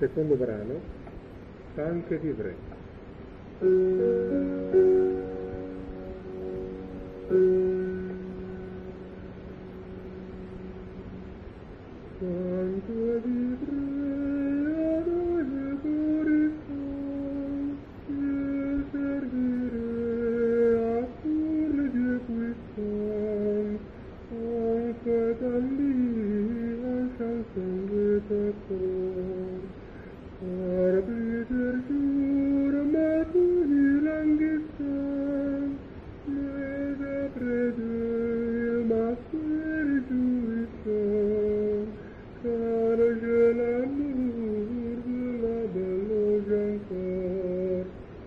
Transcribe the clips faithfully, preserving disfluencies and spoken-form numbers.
Secondo brano, Anche vivrei. Quanto vivrei ad ogni cuore e servirei a cuore di quest'anno, anche da lì lasciam sangue cor. Arbiter giura, ma tu di languistan, ne prede, ma per giuitan, car je l'amour de la belle ancor.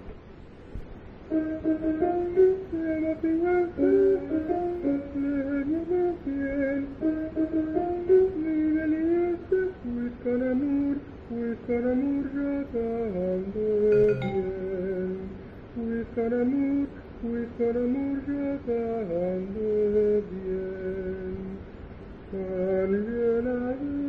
E ma fianco, le mie piel, vive liesse, puisqu'un amour, puisqu'un amour j'attends bien, puisqu'un amour, puisqu'un amour j'attends bien, quand je la